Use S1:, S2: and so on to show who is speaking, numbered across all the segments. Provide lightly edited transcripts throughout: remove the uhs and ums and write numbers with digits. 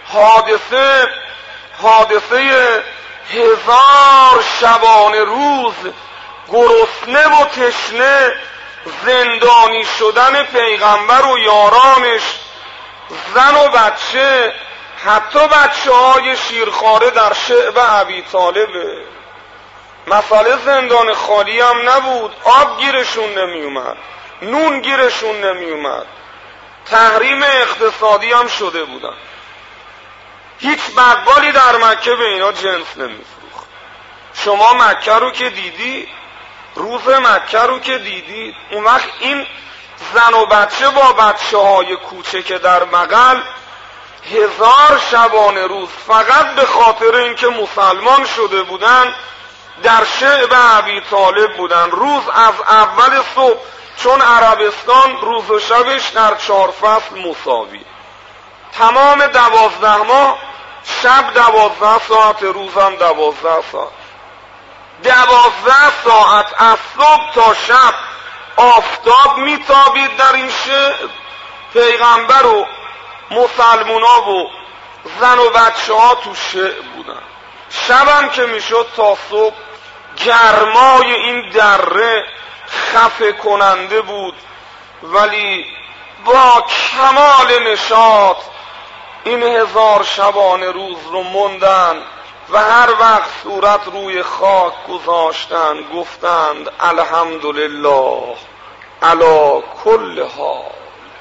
S1: حادثه 1000 شبانه روز گرسنه و تشنه زندانی شدن پیغمبر و یارانش، زن و بچه، حتی بچه های شیرخواره در شعب ابی طالبه. مسئله زندان خالی هم نبود، آب گیرشون نمی اومد، نون گیرشون نمی اومد، تحریم اقتصادی هم شده بودن. هیچ بقالی در مکه به اینا جنس نمیفروخت. شما مکه رو که دیدی، روز مکه رو که دیدید، اون وقت این زن و بچه با بچه های کوچک در بغل 1000 شبانه روز فقط به خاطر اینکه مسلمان شده بودن در شعب ابی طالب بودن. روز از اول صبح، چون عربستان روز و شبش در 4 فصل مساوی، تمام 12 ماه شب 12 ساعت، روزم 12 ساعت. 12 ساعت از صبح تا شب آفتاب میتابید در این شعب. پیغمبر و مسلمونا و زن و بچه ها تو شعب بودن. شبم که میشد تا صبح گرمای این دره خفه کننده بود، ولی با کمال نشاط این 1000 شبانه روز رو موندن و هر وقت صورت روی خاک گذاشتن گفتند الحمدلله علی کل حال.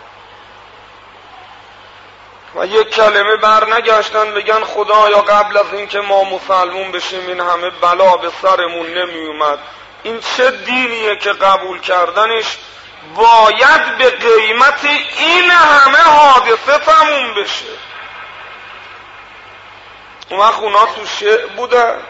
S1: و یک کلمه بر نگشتن بگن خدایا قبل از اینکه ما مسلمون بشیم این همه بلا به سرمون نمی اومد. این چه دینیه که قبول کردنش باید به قیمت این همه حادثه تموم بشه؟ اون وقت اونا تو شعب بودن،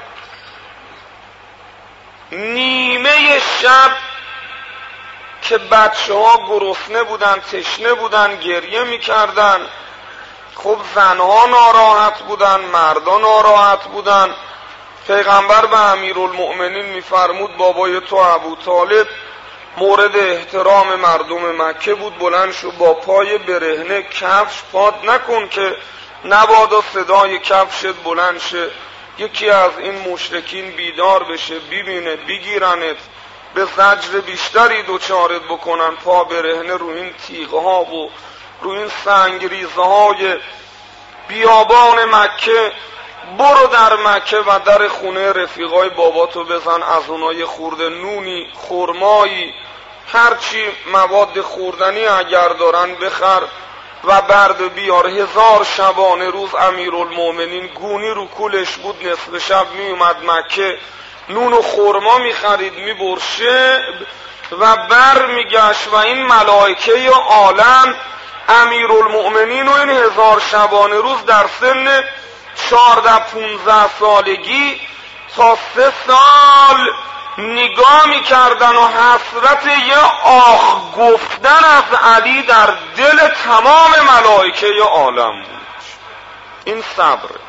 S1: نیمه شب که بچه ها گرسنه بودن، تشنه بودن، گریه میکردن. خب زنها ناراحت بودن، مردا ناراحت بودن. پیغمبر به امیرالمؤمنین میفرمود بابای تو ابو طالب مورد احترام مردم مکه بود، بلند شو با پای برهنه کفش پاد نکن که نبادا صدای کفشت بلند شه، یکی از این مشرکین بیدار بشه ببینه بگیرنت، به زجر بیشتری دوچارت بکنن. پا برهنه رو این تیغها و رو این سنگریزه های بیابان مکه. برو در مکه و در خونه رفیقای باباتو بزن، از اونای خورده نونی، خرمایی، هرچی مواد خوردنی اگر دارن بخر و برد بیار. 1000 شبانه روز امیرالمؤمنین گونی رو کولش بود، نصف شب می اومد مکه، نون و خرما می خرید، می برشه و بر می گشت و این ملائکه عالم امیرالمؤمنین و این 1000 شبانه روز در سن 14-15 سالگی تا 3 سال نگاه میکردن و حسرت یه آخ گفتن از علی در دل تمام ملائکه عالم بود. این صبره.